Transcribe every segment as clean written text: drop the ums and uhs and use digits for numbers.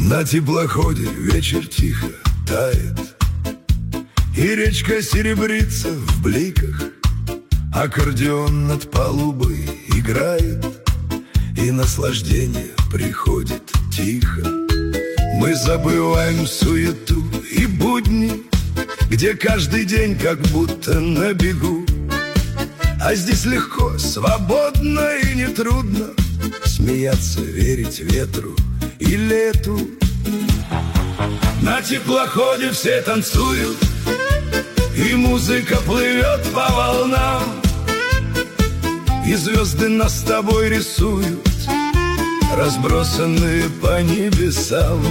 На теплоходе вечер тихо тает, и речка серебрится в бликах. Аккордеон над палубой играет, и наслаждение приходит тихо. Мы забываем суету и будни, где каждый день как будто на бегу. А здесь легко, свободно и нетрудно смеяться, верить ветру и лету. На теплоходе все танцуют, и музыка плывет по волнам, и звезды нас с тобой рисуют, разбросанные по небесам.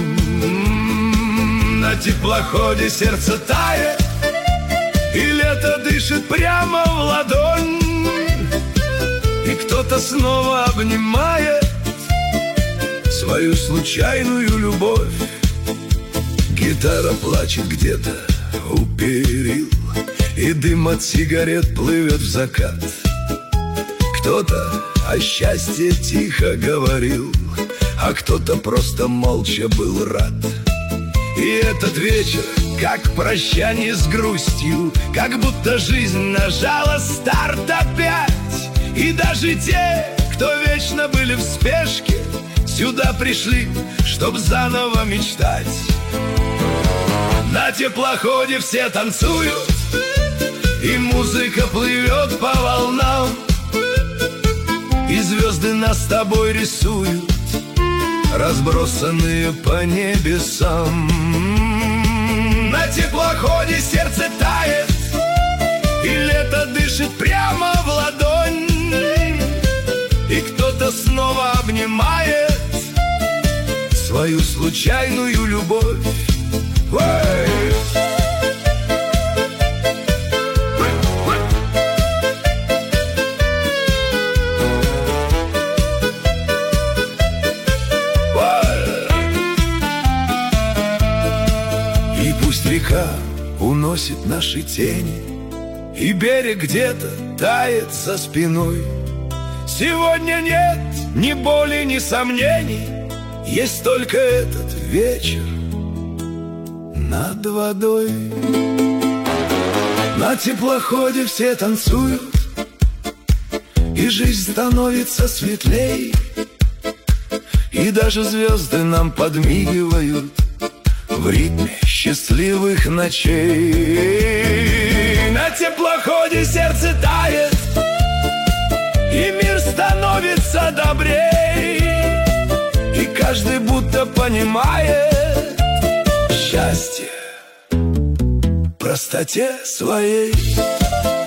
На теплоходе сердце тает, и лето дышит прямо в ладонь, и кто-то снова обнимает свою случайную любовь. Гитара плачет где-то у перил, и дым от сигарет плывет в закат. Кто-то о счастье тихо говорил, а кто-то просто молча был рад. И этот вечер, как прощание с грустью, как будто жизнь нажала старт опять. И даже те, кто вечно были в спешке, сюда пришли, чтоб заново мечтать. На теплоходе все танцуют, и музыка плывет по волнам, и звезды нас с тобой рисуют, разбросанные по небесам. На теплоходе сердце тает, и лето дышит прямо в ладонь, и кто-то снова обнимает свою случайную любовь. И пусть река уносит наши тени, и берег где-то тает за спиной, сегодня нет ни боли, ни сомнений, есть только этот вечер над водой. На теплоходе все танцуют, и жизнь становится светлей, и даже звезды нам подмигивают в ритме счастливых ночей. На теплоходе сердце тает, и мир становится добрей, и каждый будто понимает счастье в простоте своей.